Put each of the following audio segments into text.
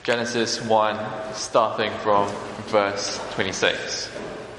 Genesis 1, starting from verse 26.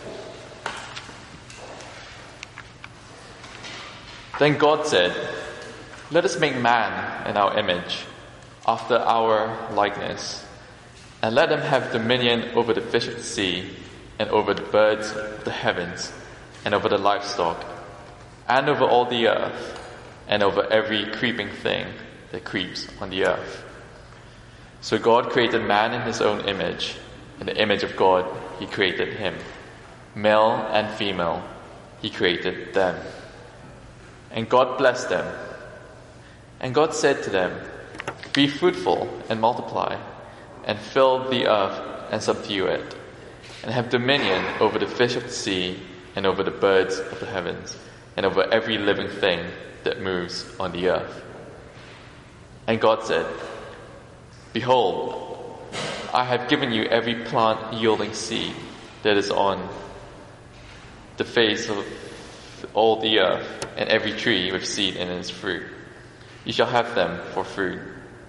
Then God said, "Let us make man in our image, after our likeness, and let them have dominion over the fish of the sea, and over the birds of the heavens, and over the livestock, and over all the earth, and over every creeping thing that creeps on the earth." So God created man in his own image. In the image of God he created him. Male and female he created them. And God blessed them. And God said to them, "Be fruitful and multiply, and fill the earth and subdue it, and have dominion over the fish of the sea, and over the birds of the heavens, and over every living thing that moves on the earth." And God said, "Behold, I have given you every plant yielding seed that is on the face of all the earth, and every tree with seed in its fruit. You shall have them for food.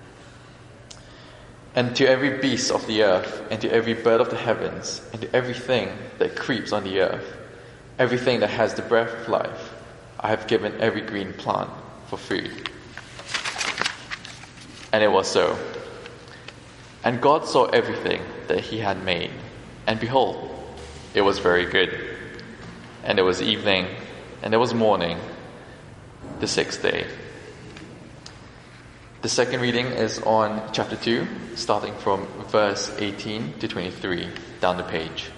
And to every beast of the earth, and to every bird of the heavens, and to everything that creeps on the earth, everything that has the breath of life, I have given every green plant for food." And it was so. And God saw everything that he had made, and behold, it was very good. And there was evening, and there was morning, the sixth day. The second reading is on chapter 2, starting from verse 18 to 23, down the page.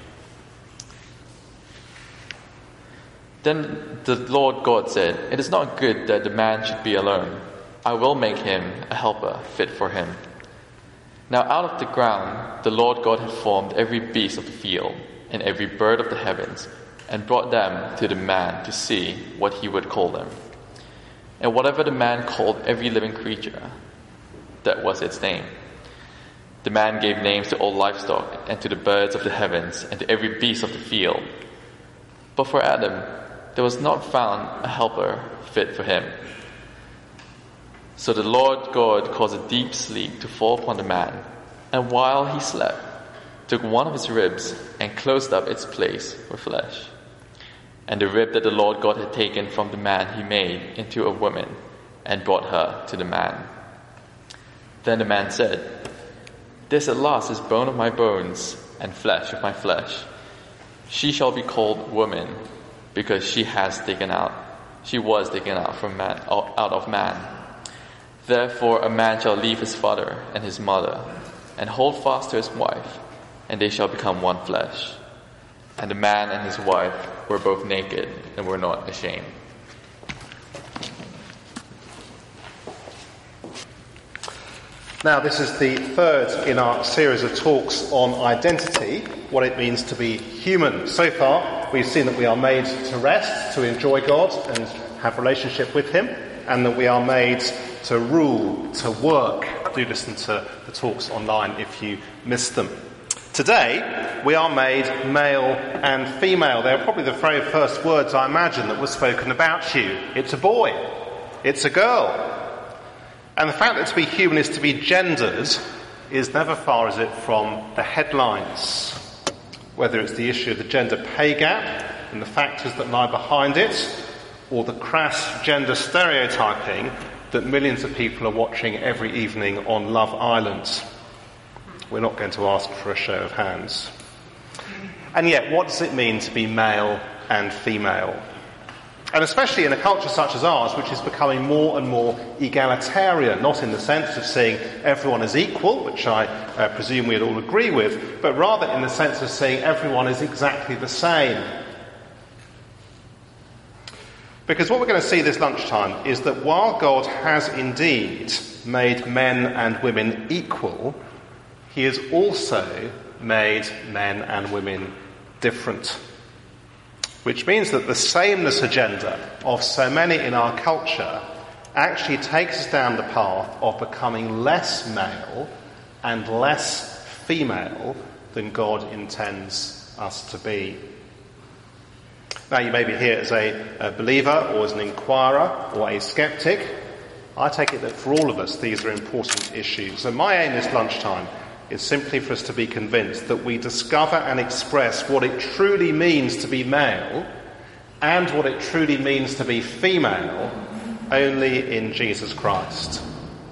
Then the Lord God said, "It is not good that the man should be alone. I will make him a helper fit for him." Now out of the ground the Lord God had formed every beast of the field and every bird of the heavens, and brought them to the man to see what he would call them. And whatever the man called every living creature, that was its name. The man gave names to all livestock, and to the birds of the heavens, and to every beast of the field. But for Adam there was not found a helper fit for him. So the Lord God caused a deep sleep to fall upon the man, and while he slept, took one of his ribs and closed up its place with flesh. And the rib that the Lord God had taken from the man he made into a woman, and brought her to the man. Then the man said, "This at last is bone of my bones, and flesh of my flesh. She shall be called woman, because she was taken out from man, out of man. Therefore a man shall leave his father and his mother, and hold fast to his wife, and they shall become one flesh." And the man and his wife were both naked, and were not ashamed. Now, this is the third in our series of talks on identity, what it means to be human. So far, we've seen that we are made to rest, to enjoy God and have relationship with him, and that we are made to rule, to work. Do listen to the talks online if you missed them. Today, we are made male and female. They are probably the very first words, I imagine, that were spoken about you. It's a boy. It's a girl. And the fact that to be human is to be gendered is never far, is it, from the headlines. Whether it's the issue of the gender pay gap and the factors that lie behind it, or the crass gender stereotyping that millions of people are watching every evening on Love Island. We're not going to ask for a show of hands. And yet, what does it mean to be male and female? And especially in a culture such as ours, which is becoming more and more egalitarian, not in the sense of seeing everyone as equal, which I presume we'd all agree with, but rather in the sense of seeing everyone as exactly the same. Because what we're going to see this lunchtime is that while God has indeed made men and women equal, he has also made men and women different. Which means that the sameness agenda of so many in our culture actually takes us down the path of becoming less male and less female than God intends us to be. Now, you may be here as a believer or as an inquirer or a skeptic. I take it that for all of us these are important issues. And my aim this lunchtime is simply for us to be convinced that we discover and express what it truly means to be male and what it truly means to be female only in Jesus Christ.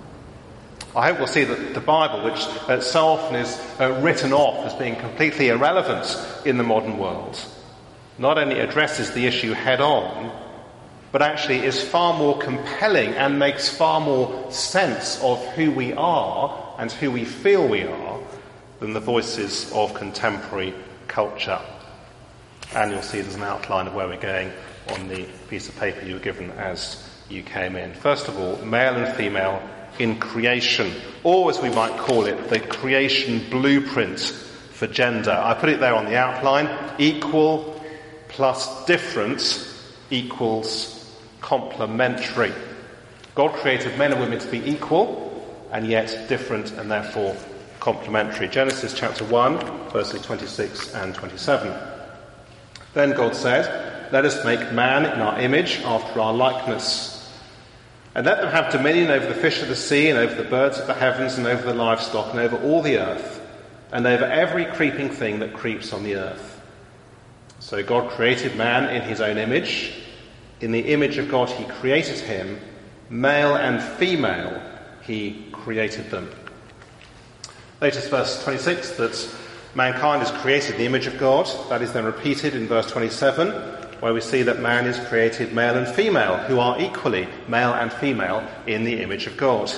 I hope we'll see that the Bible, which so often is written off as being completely irrelevant in the modern world, not only addresses the issue head on, but actually is far more compelling and makes far more sense of who we are and who we feel we are than the voices of contemporary culture. And you'll see there's an outline of where we're going on the piece of paper you were given as you came in. First of all, male and female in creation, or as we might call it, the creation blueprint for gender. I put it there on the outline. Equal plus different equals complementary. God created men and women to be equal and yet different and therefore complementary. Genesis chapter 1, verses 26 and 27. Then God said, "Let us make man in our image, after our likeness. And let them have dominion over the fish of the sea, and over the birds of the heavens, and over the livestock, and over all the earth, and over every creeping thing that creeps on the earth." So God created man in his own image. In the image of God he created him. Male and female he created them. Notice verse 26 that mankind is created in the image of God. That is then repeated in verse 27, where we see that man is created male and female, who are equally male and female in the image of God.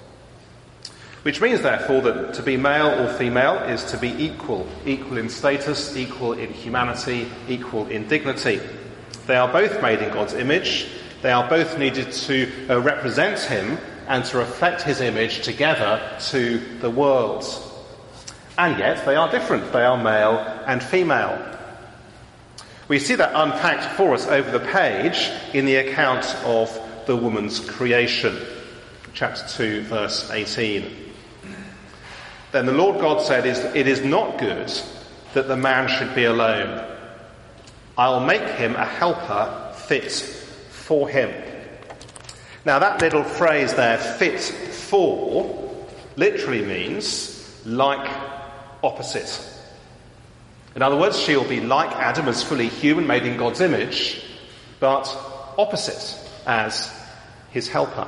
Which means, therefore, that to be male or female is to be equal. Equal in status, equal in humanity, equal in dignity. They are both made in God's image. They are both needed to represent him and to reflect his image together to the world. And yet they are different. They are male and female. We see that unpacked for us over the page in the account of the woman's creation. Chapter 2, verse 18. Then the Lord God said, "It is not good that the man should be alone. I will make him a helper fit for him." Now that little phrase there, fit for, literally means like opposite. In other words, she will be like Adam as fully human, made in God's image, but opposite as his helper.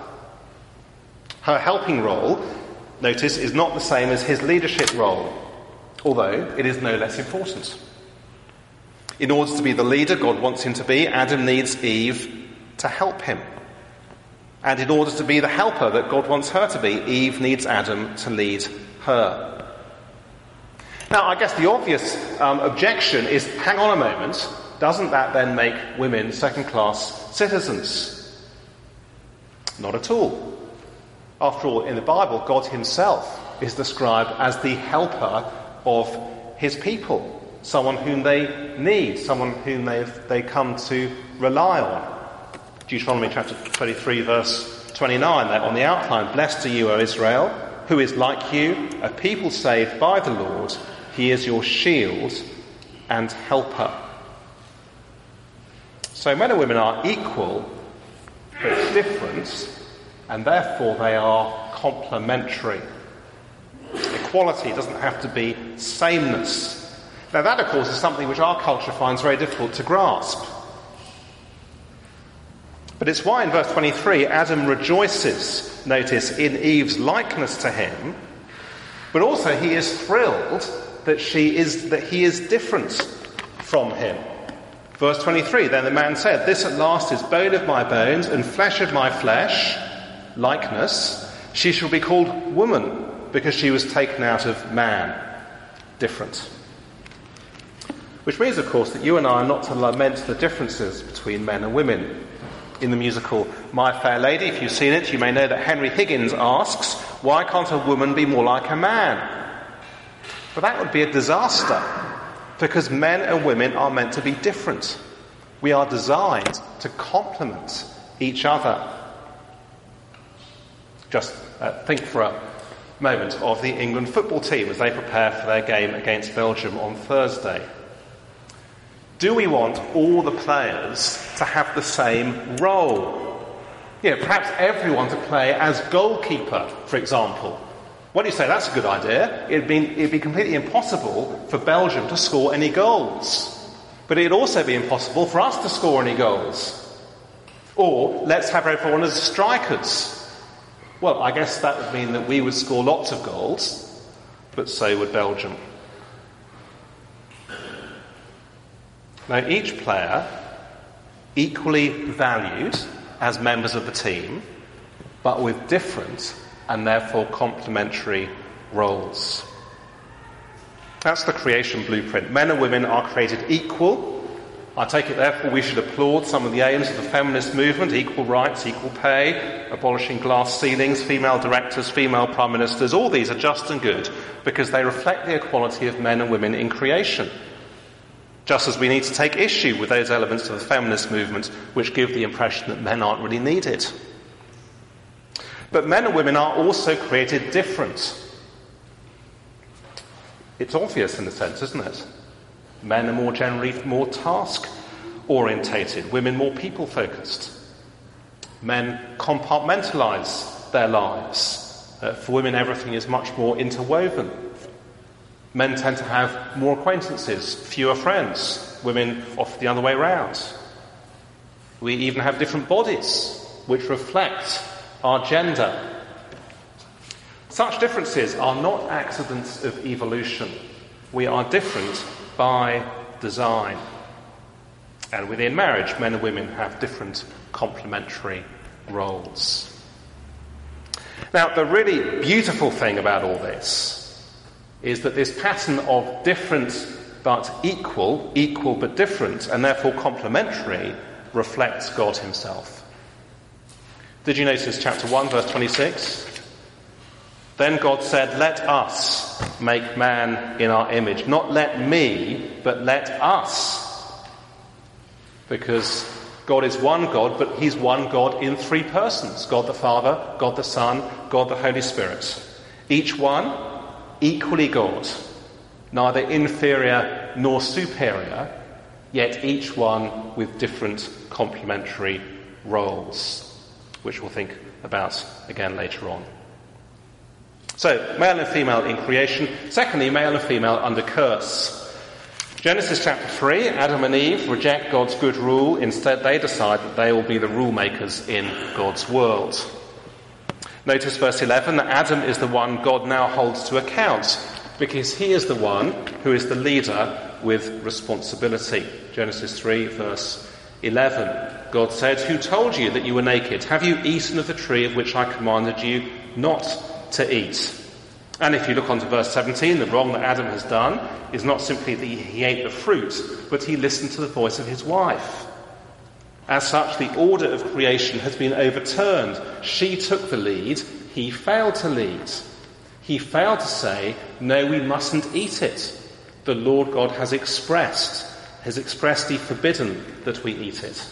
Her helping role, notice, is not the same as his leadership role, although it is no less important. In order to be the leader God wants him to be, Adam needs Eve to help him. And in order to be the helper that God wants her to be, Eve needs Adam to lead her. Now, I guess the obvious objection is, hang on a moment, doesn't that then make women second-class citizens? Not at all. After all, in the Bible, God himself is described as the helper of his people, someone whom they need, someone whom they come to rely on. Deuteronomy chapter 33, verse 29, there on the outline, "Blessed are you, O Israel, who is like you, a people saved by the Lord. He is your shield and helper." So men and women are equal, but different, and therefore they are complementary. Equality doesn't have to be sameness. Now that, of course, is something which our culture finds very difficult to grasp. But it's why in verse 23 Adam rejoices, notice, in Eve's likeness to him, but also he is thrilled that he is different from him. Verse 23, "Then the man said, 'This at last is bone of my bones and flesh of my flesh,' likeness, 'she shall be called woman, because she was taken out of man,'" different. Which means, of course, that you and I are not to lament the differences between men and women. In the musical My Fair Lady, if you've seen it, you may know that Henry Higgins asks, "Why can't a woman be more like a man?" But that would be a disaster, because men and women are meant to be different. We are designed to complement each other. Just think for a moment of the England football team as they prepare for their game against Belgium on Thursday. Do we want all the players to have the same role? Perhaps everyone to play as goalkeeper, for example, When you say that's a good idea, it'd be completely impossible for Belgium to score any goals. But it'd also be impossible for us to score any goals. Or, let's have everyone as strikers. Well, I guess that would mean that we would score lots of goals, but so would Belgium. Now, each player equally valued as members of the team, but with different and therefore complementary roles. That's the creation blueprint. Men and women are created equal. I take it, therefore, we should applaud some of the aims of the feminist movement: equal rights, equal pay, abolishing glass ceilings, female directors, female prime ministers. All these are just and good because they reflect the equality of men and women in creation. Just as we need to take issue with those elements of the feminist movement which give the impression that men aren't really needed. But men and women are also created different. It's obvious in a sense, isn't it? Men are more generally more task-orientated, women more people-focused. Men compartmentalise their lives. For women, everything is much more interwoven. Men tend to have more acquaintances, fewer friends. Women often the other way around. We even have different bodies which reflect our gender. Such differences are not accidents of evolution. We are different by design. And within marriage, men and women have different complementary roles. Now, the really beautiful thing about all this is that this pattern of different but equal, equal but different, and therefore complementary, reflects God himself. Did you notice chapter 1, verse 26? Then God said, "Let us make man in our image." Not let me, but let us. Because God is one God, but he's one God in three persons. God the Father, God the Son, God the Holy Spirit. Each one equally God, neither inferior nor superior, yet each one with different complementary roles, which we'll think about again later on. So, male and female in creation. Secondly, male and female under curse. Genesis chapter 3, Adam and Eve reject God's good rule. Instead, they decide that they will be the rule makers in God's world. Notice verse 11, that Adam is the one God now holds to account, because he is the one who is the leader with responsibility. Genesis 3, verse 11. God said, "Who told you that you were naked? Have you eaten of the tree of which I commanded you not to eat?" And if you look on to verse 17, the wrong that Adam has done is not simply that he ate the fruit, but he listened to the voice of his wife. As such, the order of creation has been overturned. She took the lead, he failed to lead. He failed to say, "No, we mustn't eat it." The Lord God has expressly forbidden that we eat it.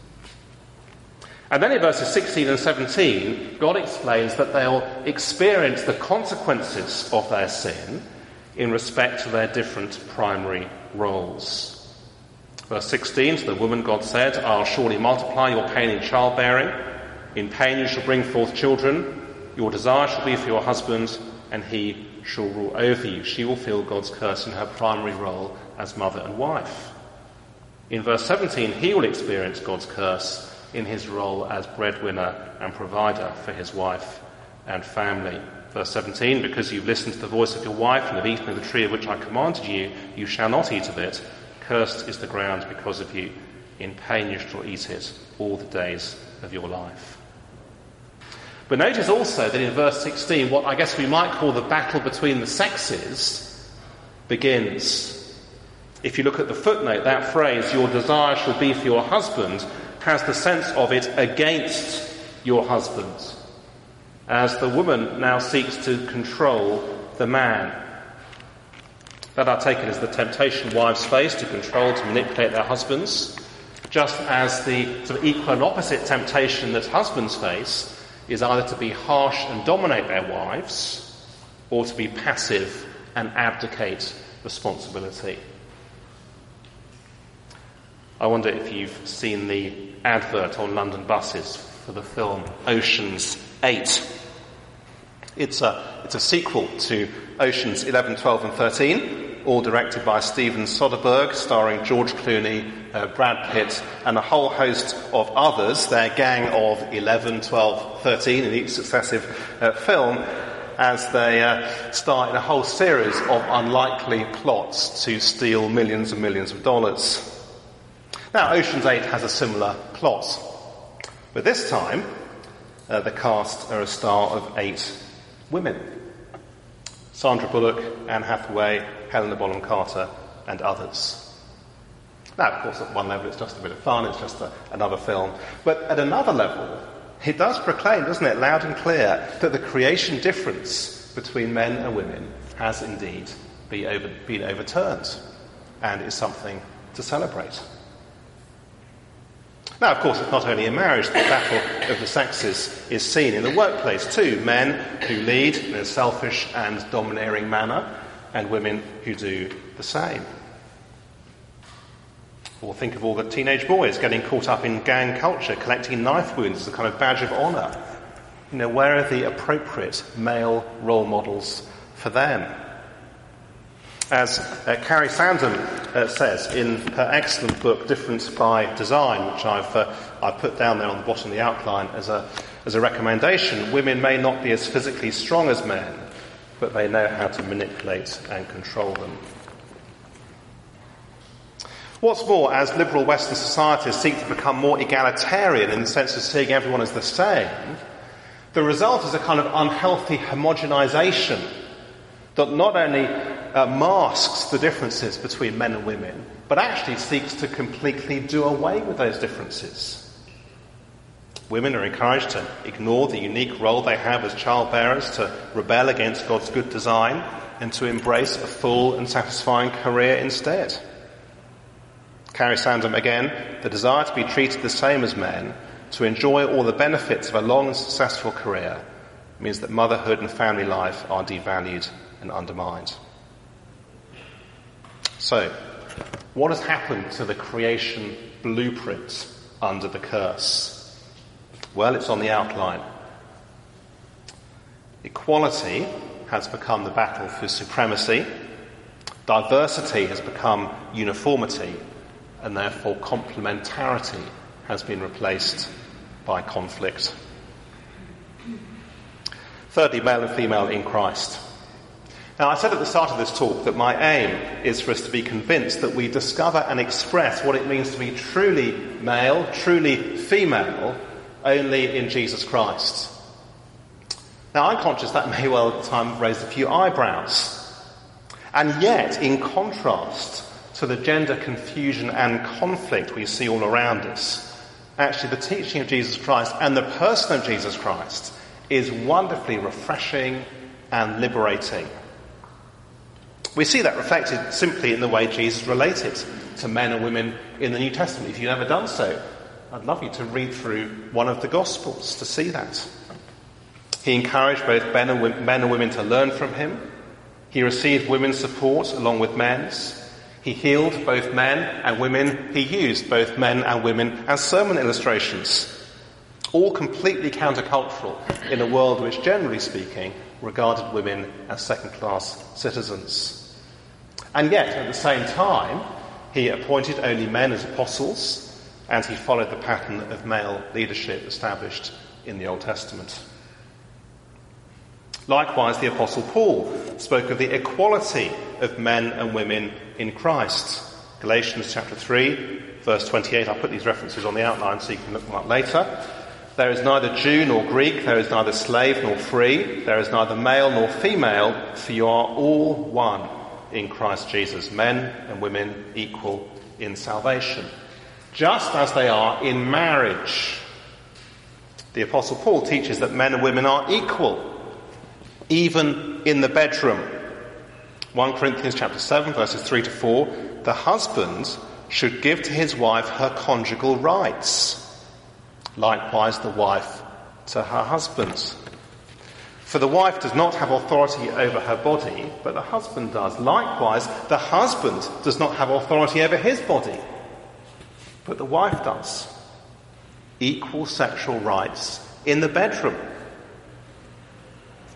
And then in verses 16 and 17, God explains that they'll experience the consequences of their sin in respect to their different primary roles. Verse 16, to the woman God said, "I'll surely multiply your pain in childbearing. In pain you shall bring forth children. Your desire shall be for your husband, and he shall rule over you." She will feel God's curse in her primary role as mother and wife. In verse 17, he will experience God's curse in his role as breadwinner and provider for his wife and family. Verse 17, "Because you've listened to the voice of your wife and have eaten of the tree of which I commanded you, you shall not eat of it. Cursed is the ground because of you. In pain you shall eat it all the days of your life." But notice also that in verse 16, what I guess we might call the battle between the sexes begins. If you look at the footnote, that phrase, "your desire shall be for your husband," has the sense of it against your husband, as the woman now seeks to control the man. That I take it as the temptation wives face to control, to manipulate their husbands, just as the sort of equal and opposite temptation that husbands face is either to be harsh and dominate their wives, or to be passive and abdicate responsibility. I wonder if you've seen the advert on London buses for the film Ocean's 8. It's a sequel to Oceans 11, 12 and 13, all directed by Steven Soderbergh, starring George Clooney, Brad Pitt, and a whole host of others, their gang of 11, 12, 13 in each successive film, as they star in a whole series of unlikely plots to steal millions and millions of dollars. Now, Ocean's 8 has a similar plot, but this time the cast are a star of 8 women. Sandra Bullock, Anne Hathaway, Helena Bonham Carter, and others. Now, of course, at one level it's just a bit of fun, it's just another film. But at another level, it does proclaim, doesn't it, loud and clear, that the creation difference between men and women has indeed been overturned and is something to celebrate. Now, of course, it's not only in marriage that the battle of the sexes is seen. In the workplace too, men who lead in a selfish and domineering manner, and women who do the same. Or think of all the teenage boys getting caught up in gang culture, collecting knife wounds as a kind of badge of honour. Where are the appropriate male role models for them? As Carrie Sandham says in her excellent book, Difference by Design, which I've put down there on the bottom of the outline as a recommendation, women may not be as physically strong as men, but they know how to manipulate and control them. What's more, as liberal Western societies seek to become more egalitarian in the sense of seeing everyone as the same, the result is a kind of unhealthy homogenisation that not only masks the differences between men and women, but actually seeks to completely do away with those differences. Women are encouraged to ignore the unique role they have as childbearers, to rebel against God's good design, and to embrace a full and satisfying career instead. Carrie Sandham again, the desire to be treated the same as men, to enjoy all the benefits of a long and successful career, means that motherhood and family life are devalued and undermined. So, what has happened to the creation blueprint under the curse? Well, it's on the outline. Equality has become the battle for supremacy. Diversity has become uniformity, and therefore complementarity has been replaced by conflict. Thirdly, male and female in Christ. Now, I said at the start of this talk that my aim is for us to be convinced that we discover and express what it means to be truly male, truly female, only in Jesus Christ. Now, I'm conscious that may well at the time raise a few eyebrows. And yet, in contrast to the gender confusion and conflict we see all around us, actually the teaching of Jesus Christ and the person of Jesus Christ is wonderfully refreshing and liberating. We see that reflected simply in the way Jesus related to men and women in the New Testament. If you've never done so, I'd love you to read through one of the Gospels to see that. He encouraged both men and women to learn from him. He received women's support along with men's. He healed both men and women. He used both men and women as sermon illustrations. All completely countercultural in a world which, generally speaking, regarded women as second-class citizens. And yet, at the same time, he appointed only men as apostles, and he followed the pattern of male leadership established in the Old Testament. Likewise, the Apostle Paul spoke of the equality of men and women in Christ. Galatians chapter 3, verse 28. I'll put these references on the outline so you can look them up later. There is neither Jew nor Greek, there is neither slave nor free, there is neither male nor female, for you are all one in Christ Jesus, men and women equal in salvation, just as they are in marriage. The Apostle Paul teaches that men and women are equal, even in the bedroom. 1 Corinthians chapter 7, verses 3 to 4, the husband should give to his wife her conjugal rights. Likewise, the wife to her husband. For the wife does not have authority over her body, but the husband does. Likewise, the husband does not have authority over his body, but the wife does. Equal sexual rights in the bedroom.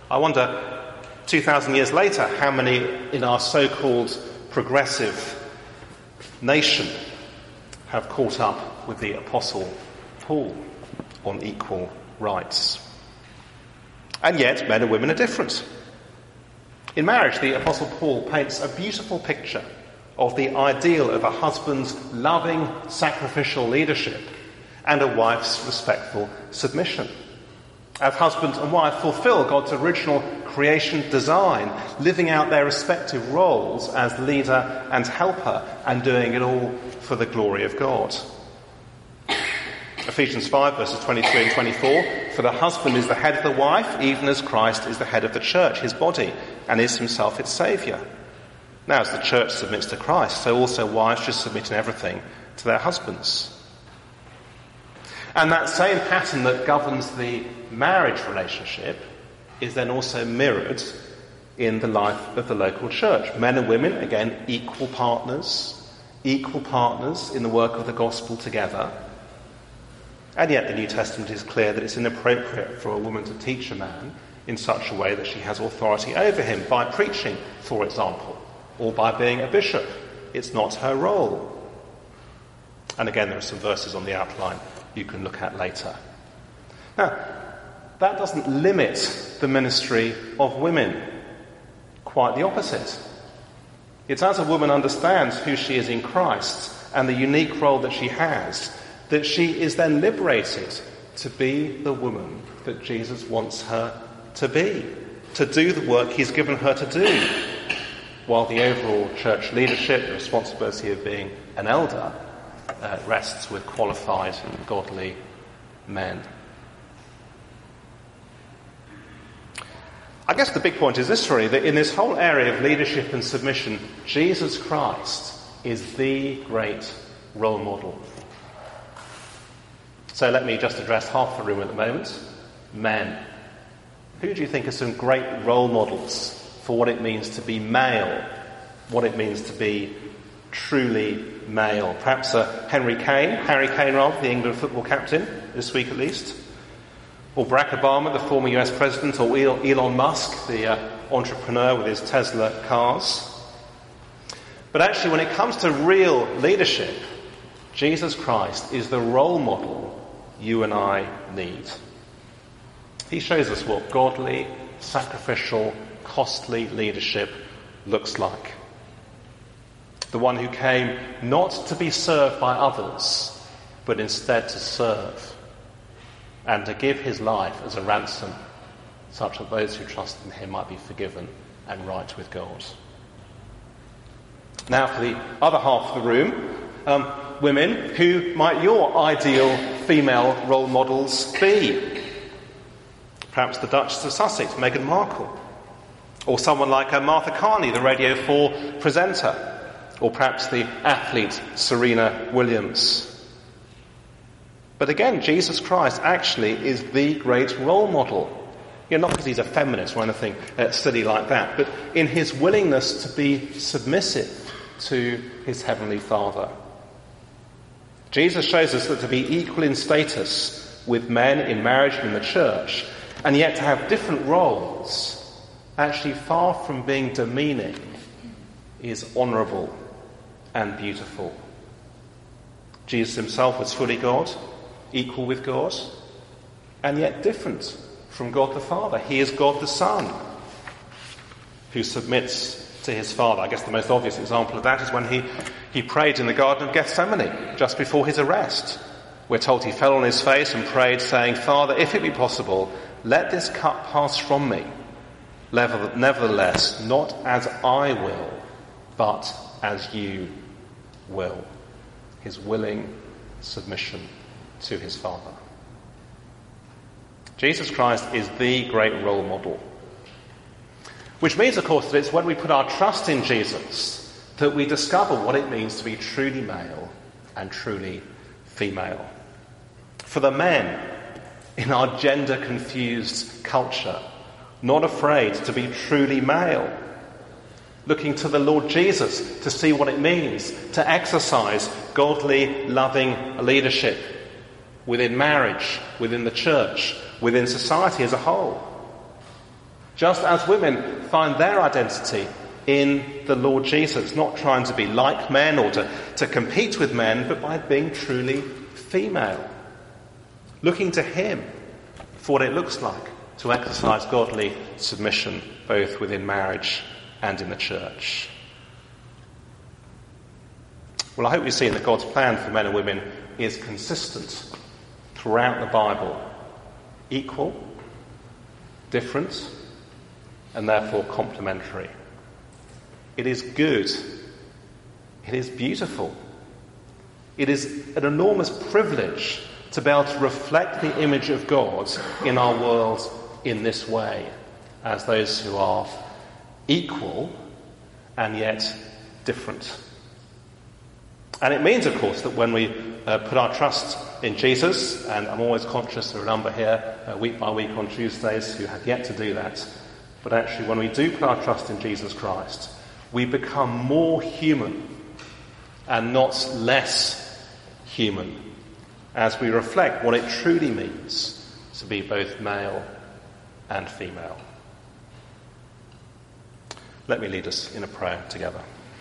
I wonder, 2,000 years later, how many in our so-called progressive nation have caught up with the Apostle Paul on equal rights. And yet, men and women are different. In marriage, the Apostle Paul paints a beautiful picture of the ideal of a husband's loving, sacrificial leadership and a wife's respectful submission. As husband and wife fulfill God's original creation design, living out their respective roles as leader and helper, and doing it all for the glory of God. Ephesians 5 verses 23 and 24, for the husband is the head of the wife, even as Christ is the head of the church, his body, and is himself its saviour. Now as the church submits to Christ, so also wives should submit in everything to their husbands. And that same pattern that governs the marriage relationship is then also mirrored in the life of the local church. Men and women, again, equal partners in the work of the gospel together. And yet the New Testament is clear that it's inappropriate for a woman to teach a man in such a way that she has authority over him by preaching, for example, or by being a bishop. It's not her role. And again, there are some verses on the outline you can look at later. Now, that doesn't limit the ministry of women. Quite the opposite. It's as a woman understands who she is in Christ and the unique role that she has, that she is then liberated to be the woman that Jesus wants her to be, to do the work he's given her to do, while the overall church leadership, the responsibility of being an elder, rests with qualified and godly men. I guess the big point is this really, that in this whole area of leadership and submission, Jesus Christ is the great role model. So let me just address half the room at the moment. Men. Who do you think are some great role models for what it means to be male, what it means to be truly male? Perhaps Harry Kane, the England football captain, this week at least. Or Barack Obama, the former US president, or Elon Musk, the entrepreneur with his Tesla cars. But actually, when it comes to real leadership, Jesus Christ is the role model you and I need. He shows us what godly, sacrificial, costly leadership looks like. The one who came not to be served by others, but instead to serve, and to give his life as a ransom, such that those who trust in him might be forgiven and right with God. Now for the other half of the room, women, who might your ideal female role models be? Perhaps the Duchess of Sussex, Meghan Markle. Or someone like Martha Carney, the Radio 4 presenter. Or perhaps the athlete Serena Williams. But again, Jesus Christ actually is the great role model. Not because he's a feminist or anything silly like that, but in his willingness to be submissive to his heavenly Father. Jesus shows us that to be equal in status with men in marriage and in the church, and yet to have different roles, actually far from being demeaning, is honourable and beautiful. Jesus himself was fully God, equal with God, and yet different from God the Father. He is God the Son, who submits to his Father. I guess the most obvious example of that is when he prayed in the Garden of Gethsemane just before his arrest. We're told he fell on his face and prayed, saying, "Father, if it be possible, let this cup pass from me. Nevertheless, not as I will, but as you will." His willing submission to his Father. Jesus Christ is the great role model. Which means, of course, that it's when we put our trust in Jesus that we discover what it means to be truly male and truly female. For the men in our gender-confused culture, not afraid to be truly male, looking to the Lord Jesus to see what it means to exercise godly, loving leadership within marriage, within the church, within society as a whole. Just as women find their identity in the Lord Jesus, not trying to be like men or to compete with men, but by being truly female, looking to him for what it looks like to exercise godly submission, both within marriage and in the church. Well, I hope we've seen that God's plan for men and women is consistent throughout the Bible, equal, different, and therefore complementary. It is good. It is beautiful. It is an enormous privilege to be able to reflect the image of God in our world in this way, as those who are equal and yet different. And it means, of course, that when we put our trust in Jesus, and I'm always conscious there are a number here week by week on Tuesdays who have yet to do that, but actually when we do put our trust in Jesus Christ, we become more human and not less human as we reflect what it truly means to be both male and female. Let me lead us in a prayer together.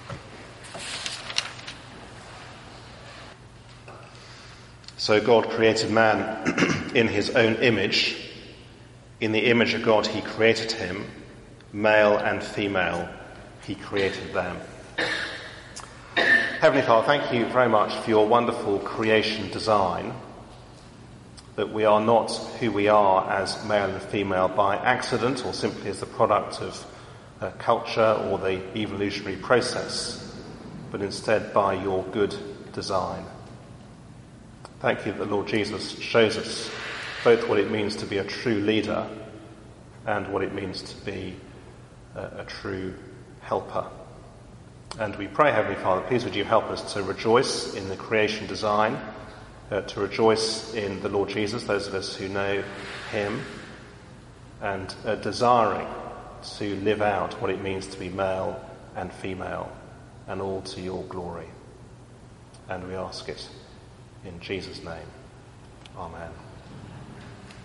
So God created man in his own image. In the image of God he created him, male and female he created them. Heavenly Father, thank you very much for your wonderful creation design, that we are not who we are as male and female by accident or simply as the product of culture or the evolutionary process, but instead by your good design. Thank you that the Lord Jesus shows us both what it means to be a true leader and what it means to be a true helper. And we pray, Heavenly Father, please would you help us to rejoice in the creation design, to rejoice in the Lord Jesus, those of us who know him, and desiring to live out what it means to be male and female, and all to your glory. And we ask it in Jesus' name. Amen.